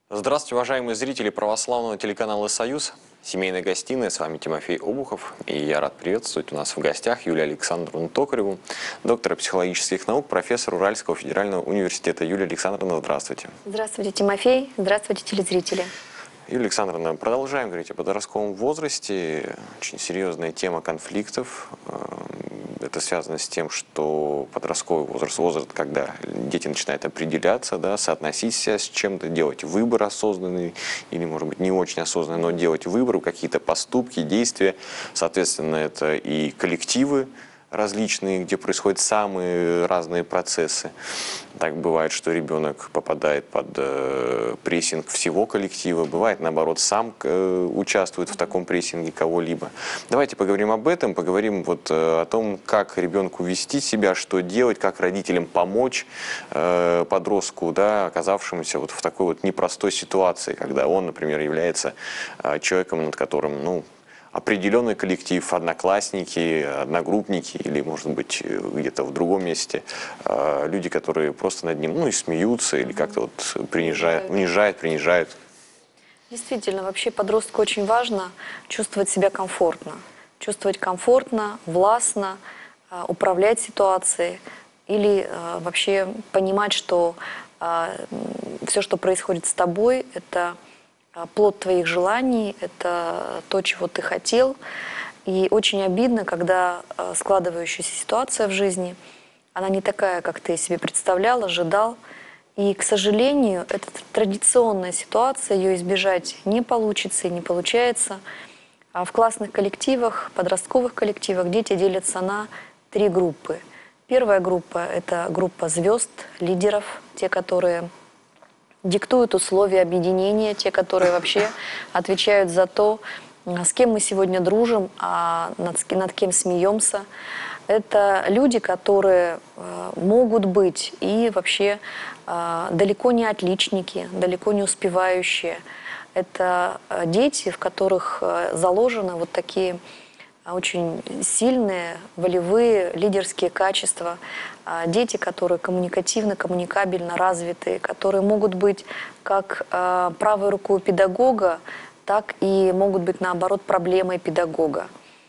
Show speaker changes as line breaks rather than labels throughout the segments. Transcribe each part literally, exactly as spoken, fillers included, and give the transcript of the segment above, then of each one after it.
Здравствуйте, уважаемые зрители православного телеканала «Союз». Семейная гостиная, с вами Тимофей Обухов. И я рад приветствовать у нас в гостях Юлию Александровну Токареву, доктора психологических наук, профессор Уральского федерального университета. Юлия Александровна, здравствуйте.
Здравствуйте, Тимофей. Здравствуйте, телезрители.
Юлия Александровна, продолжаем говорить о подростковом возрасте. Очень серьезная тема конфликтов. Это связано с тем, что подростковый возраст, возраст, когда дети начинают определяться, да, соотносить себя с чем-то, делать выбор осознанный или, может быть, не очень осознанный, но делать выбор, какие-то поступки, действия. Соответственно, это и коллективы различные, где происходят самые разные процессы. Так бывает, что ребенок попадает под э, прессинг всего коллектива, бывает, наоборот, сам э, участвует в таком прессинге кого-либо. Давайте поговорим об этом, поговорим вот э, о том, как ребенку вести себя, что делать, как родителям помочь э, подростку, да, оказавшемуся вот в такой вот непростой ситуации, когда он, например, является э, человеком, над которым, ну, определенный коллектив, одноклассники, одногруппники или, может быть, где-то в другом месте, люди, которые просто над ним, ну, и смеются, или как-то вот принижают, унижают, принижают.
Действительно, вообще подростку очень важно чувствовать себя комфортно. Чувствовать комфортно, властно, управлять ситуацией или вообще понимать, что все, что происходит с тобой, это плод твоих желаний, это то, чего ты хотел. И очень обидно, когда складывающаяся ситуация в жизни, она не такая, как ты себе представлял, ожидал. И, к сожалению, это традиционная ситуация, ее избежать не получится и не получается. А в классных коллективах, подростковых коллективах дети делятся на три группы. Первая группа – это группа звезд, лидеров, те, которые диктуют условия объединения, те, которые вообще отвечают за то, с кем мы сегодня дружим, а над, над кем смеемся. Это люди, которые э, могут быть и вообще э, далеко не отличники, далеко не успевающие. Это э, дети, в которых э, заложены вот такие очень сильные, волевые, лидерские качества. Дети, которые коммуникативно, коммуникабельно развиты, которые могут быть как правой рукой педагога, так и могут быть, наоборот, проблемой педагога.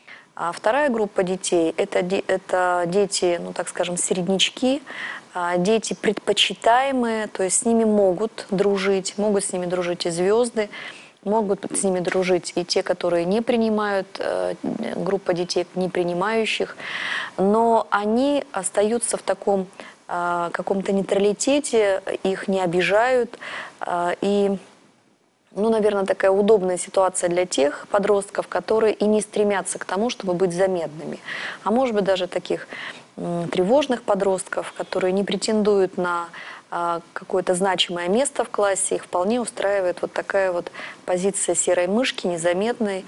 А вторая группа детей – это, это дети, ну так скажем, середнячки, дети предпочитаемые, то есть с ними могут дружить, могут с ними дружить и звезды, могут с ними дружить и те, которые не принимают, э, группа детей не принимающих, но они остаются в таком э, каком-то нейтралитете, их не обижают. Э, и, ну, наверное, такая удобная ситуация для тех подростков, которые и не стремятся к тому, чтобы быть заметными. А может быть, даже таких э, тревожных подростков, которые не претендуют на какое-то значимое место в классе, их вполне устраивает вот такая вот позиция серой мышки, незаметной,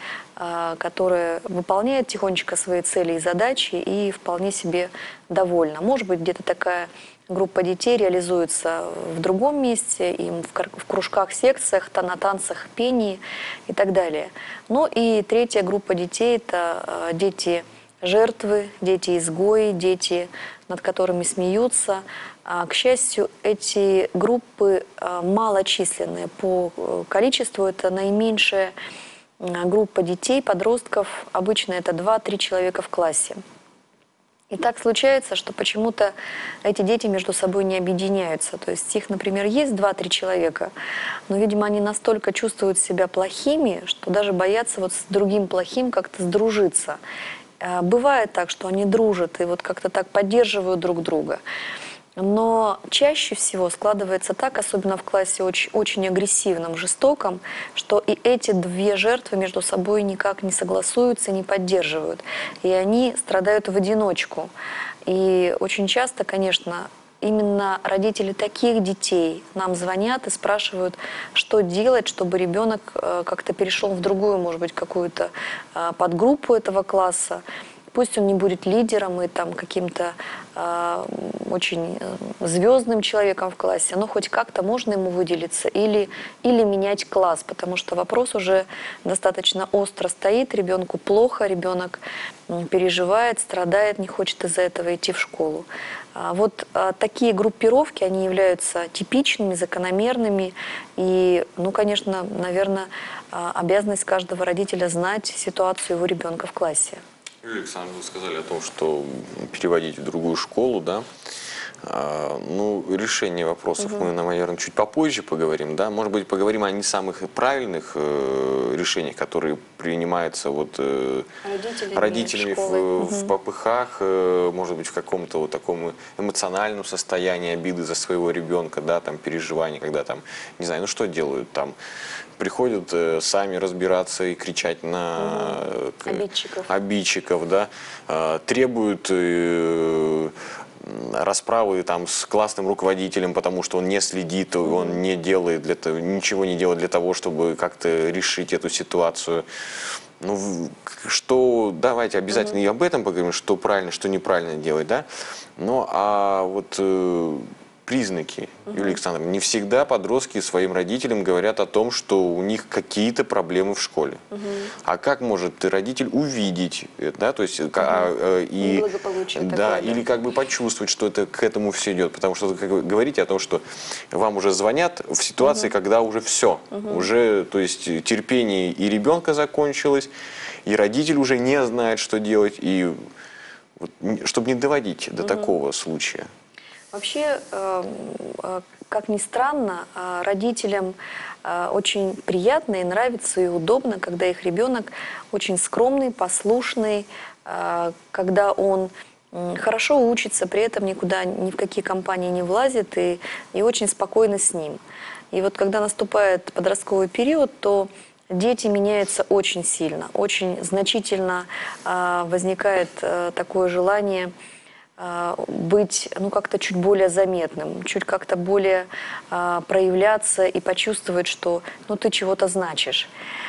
которая выполняет тихонечко свои цели и задачи и вполне себе довольна. Может быть, где-то такая группа детей реализуется в другом месте, им в кружках, секциях, на танцах, пении и так далее. Ну и третья группа детей – это дети жертвы, дети-изгои, дети, над которыми смеются. К счастью, эти группы малочисленные по количеству. Это наименьшая группа детей, подростков. Обычно это два-три человека в классе. И так случается, что почему-то эти дети между собой не объединяются. То есть их, например, есть два-три человека, но, видимо, они настолько чувствуют себя плохими, что даже боятся вот с другим плохим как-то сдружиться. Бывает так, что они дружат и вот как-то так поддерживают друг друга. Но чаще всего складывается так, особенно в классе очень, очень агрессивном, жестоком, что и эти две жертвы между собой никак не согласуются, не поддерживают. И они страдают в одиночку. И очень часто, конечно, именно родители таких детей нам звонят и спрашивают, что делать, чтобы ребенок как-то перешел в другую, может быть, какую-то подгруппу этого класса. Пусть он не будет лидером и там каким-то э, очень звездным человеком в классе, но хоть как-то можно ему выделиться или, или менять класс, потому что вопрос уже достаточно остро стоит, ребенку плохо, ребенок переживает, страдает, не хочет из-за этого идти в школу. А Вот а, такие группировки, они являются типичными, закономерными. И, ну, конечно, наверное, а, обязанность каждого родителя знать ситуацию его ребенка в классе.
Юлия Александровна, вы сказали о том, что переводить в другую школу, да? А, ну, решение вопросов
Мгм.
мы, наверное, чуть попозже поговорим, да? Может быть, поговорим о не самых правильных э, решениях, которые принимаются вот, э,
Родителями,
родителями
школой.
в, в
Мгм.
попыхах, э, может быть, в каком-то вот таком эмоциональном состоянии обиды за своего ребенка, да, там, переживания, когда там, не знаю, ну что делают там, приходят э, сами разбираться и кричать на э, к-
Обидчиков.
обидчиков, да, э, требуют э, расправы там с классным руководителем, потому что он не следит, он не делает для того, ничего не делает для того, чтобы как-то решить эту ситуацию. Ну, в- к- что, давайте обязательно и об этом поговорим, что правильно, что неправильно делать, да. Ну, а вот э, признаки, Юлия Александровна, не всегда подростки своим родителям говорят о том, что у них какие-то проблемы в школе. А как может родитель увидеть, э, да, то есть, э, ка- а, э, и,
Неблагополучие
да,
такое, да.
или как бы почувствовать, что это к этому все идет, потому что как вы говорите о том, что вам уже звонят в ситуации, когда уже все, уже, то есть терпение и ребенка закончилось, и родитель уже не знает, что делать, и вот, н- чтобы не доводить до такого случая.
Вообще, э, э, как ни странно, э, родителям э, очень приятно и нравится и удобно, когда их ребенок очень скромный, послушный, э, когда он м, хорошо учится, при этом никуда, ни в какие компании не влазит и, и очень спокойно с ним. И вот когда наступает подростковый период, то дети меняются очень сильно, очень значительно э, возникает э, такое желание а, быть, ну, как-то чуть более заметным, чуть как-то более а, проявляться и почувствовать, что, ну, ты чего-то значишь.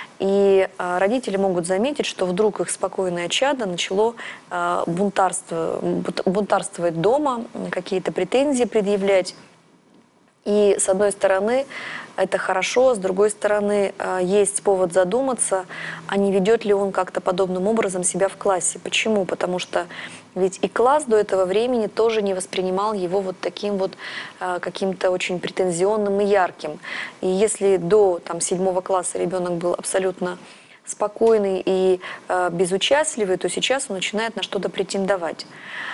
И а, родители могут заметить, что вдруг их спокойное чадо начало а, бунтарство, бут- бунтарствовать дома, какие-то претензии предъявлять. И с одной стороны, это хорошо, с другой стороны, э, есть повод задуматься, а не ведет ли он как-то подобным образом себя в классе. Почему? Потому что ведь и класс до этого времени тоже не воспринимал его вот таким вот э, каким-то очень претензионным и ярким. И если до там, седьмого класса ребенок был абсолютно спокойный и э, безучастливый, то сейчас он начинает на что-то претендовать.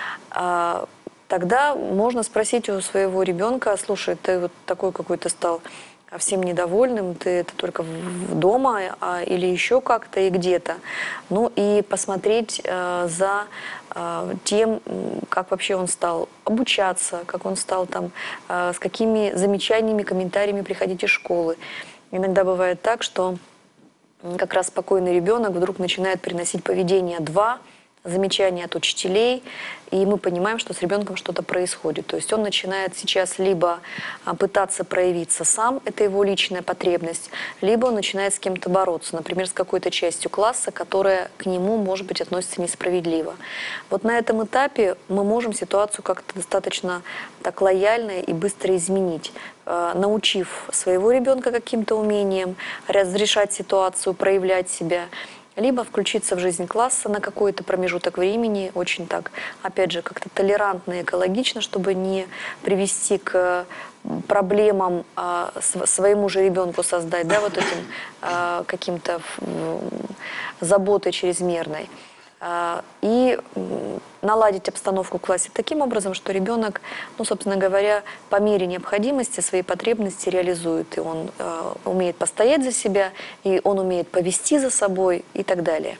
А, Тогда можно спросить у своего ребенка: слушай, ты вот такой какой-то стал всем недовольным, ты это только в- дома а, или еще как-то и где-то. Ну и посмотреть э, за э, тем, м, как вообще он стал обучаться, как он стал там, э, с какими замечаниями, комментариями приходить из школы. Иногда бывает так, что м, как раз спокойный ребенок вдруг начинает приносить поведение два, замечания от учителей, и мы понимаем, что с ребенком что-то происходит. То есть он начинает сейчас либо а, пытаться проявиться сам, это его личная потребность, либо он начинает с кем-то бороться, например, с какой-то частью класса, которая к нему, может быть, относится несправедливо. Вот на этом этапе мы можем ситуацию как-то достаточно так лояльно и быстро изменить, э, научив своего ребенка каким-то умениям разрешать ситуацию, проявлять себя, либо включиться в жизнь класса на какой-то промежуток времени, очень так, опять же, как-то толерантно и экологично, чтобы не привести к проблемам а, св- своему же ребенку создать, да, вот этим а, каким-то м, заботой чрезмерной. А, И м, наладить обстановку в классе таким образом, что ребенок, ну, собственно говоря, по мере необходимости свои потребности реализует. И он э, умеет постоять за себя, и он умеет повести за собой и так далее.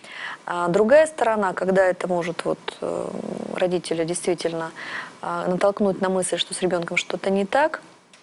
А другая сторона, когда это может вот, э, родителя действительно э, натолкнуть на мысль, что с ребенком что-то не так,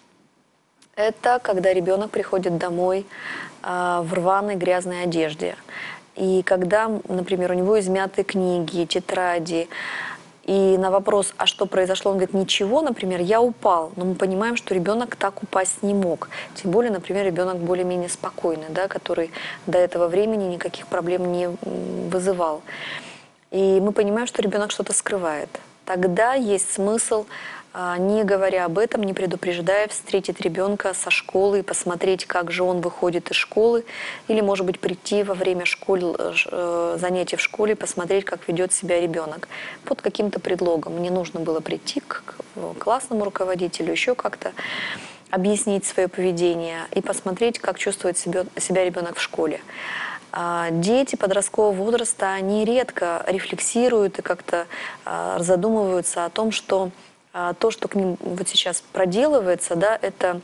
это когда ребенок приходит домой а, в рваной грязной одежде. И когда, например, у него измяты книги, тетради, и на вопрос, а что произошло, он говорит: ничего, например, я упал. Но мы понимаем, что ребенок так упасть не мог. Тем более, например, ребенок более-менее спокойный, да, который до этого времени никаких проблем не м, вызывал. И мы понимаем, что ребенок что-то скрывает. Тогда есть смысл а, не говоря об этом, не предупреждая, встретить ребенка со школы и посмотреть, как же он выходит из школы, или, может быть, прийти во время школ, э, занятий в школе, посмотреть, как ведет себя ребенок. Под каким-то предлогом. Мне нужно было прийти к классному руководителю, еще как-то объяснить свое поведение и посмотреть, как чувствует себя, себя ребенок в школе. Дети подросткового возраста, они редко рефлексируют и как-то задумываются о том, что то, что к ним вот сейчас проделывается, да, это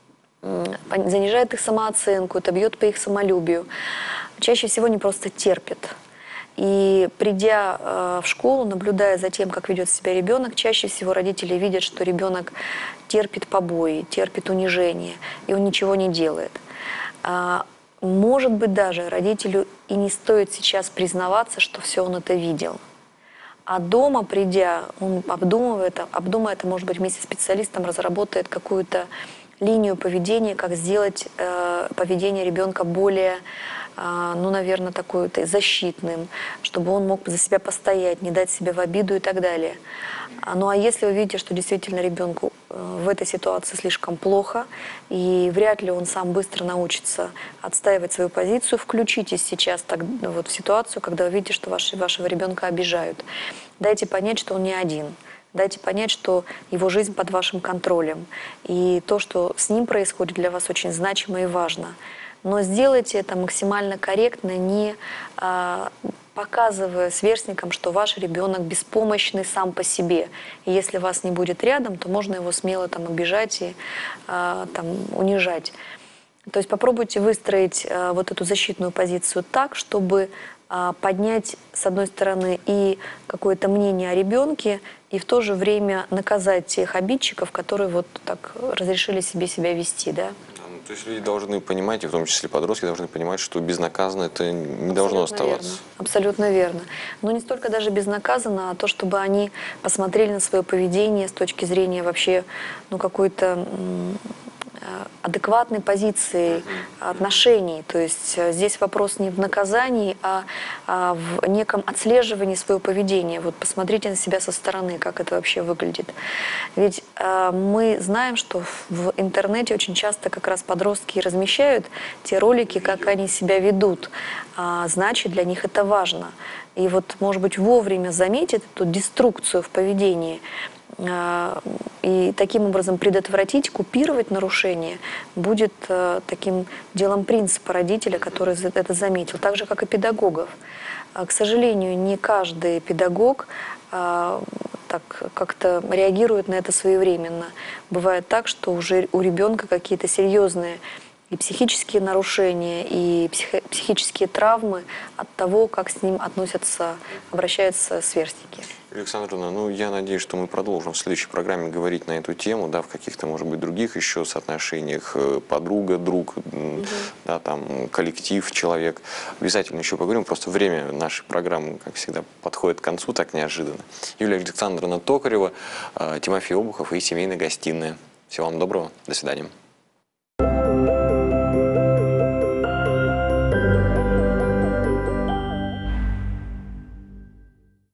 занижает их самооценку, это бьет по их самолюбию. Чаще всего они просто терпят. И придя э, в школу, наблюдая за тем, как ведет себя ребенок, чаще всего родители видят, что ребенок терпит побои, терпит унижение, и он ничего не делает. А, может быть, даже родителю и не стоит сейчас признаваться, что все он это видел. А дома, придя, он обдумывает, обдумает, может быть, вместе с специалистом разработает какую-то линию поведения, как сделать э, поведение ребенка более, э, ну, наверное, такой защитным, чтобы он мог за себя постоять, не дать себя в обиду и так далее. Ну а если вы видите, что действительно ребенку э, в этой ситуации слишком плохо, и вряд ли он сам быстро научится отстаивать свою позицию, включитесь сейчас так, вот, в ситуацию, когда вы видите, что ваш, вашего ребенка обижают. Дайте понять, что он не один. Дайте понять, что его жизнь под вашим контролем. И то, что с ним происходит, для вас очень значимо и важно. Но сделайте это максимально корректно, не а, показывая сверстникам, что ваш ребенок беспомощный сам по себе. И если вас не будет рядом, то можно его смело там обижать и а, там, унижать. То есть попробуйте выстроить а, вот эту защитную позицию так, чтобы а, поднять, с одной стороны, и какое-то мнение о ребенке, и в то же время наказать тех обидчиков, которые вот так разрешили себе себя вести, да?
То есть люди должны понимать, и в том числе подростки должны понимать, что безнаказанно это не Абсолютно должно оставаться.
Верно. Абсолютно верно. Но не столько даже безнаказанно, а то, чтобы они посмотрели на свое поведение с точки зрения вообще, ну, какой-то адекватной позиции отношений. То есть здесь вопрос не в наказании, а, а в неком отслеживании своего поведения. Вот посмотрите на себя со стороны, как это вообще выглядит. Ведь а, мы знаем, что в интернете очень часто как раз подростки размещают те ролики, как они себя ведут. А, значит, для них это важно. И вот, может быть, вовремя заметить эту деструкцию в поведении, и таким образом предотвратить, купировать нарушение будет таким делом принципа родителя, который это заметил, так же, как и педагогов. К сожалению, не каждый педагог так как-то реагирует на это своевременно. Бывает так, что уже у ребенка какие-то серьезные и психические нарушения, и психи психические травмы от того, как с ним относятся, обращаются сверстники.
Александровна, ну я надеюсь, что мы продолжим в следующей программе говорить на эту тему, да, в каких-то, может быть, других еще соотношениях, подруга, друг, угу. да, там, коллектив, человек. Обязательно еще поговорим, просто время нашей программы, как всегда, подходит к концу так неожиданно. Юлия Александровна Токарева, Тимофей Обухов и семейная гостиная. Всего вам доброго, до свидания.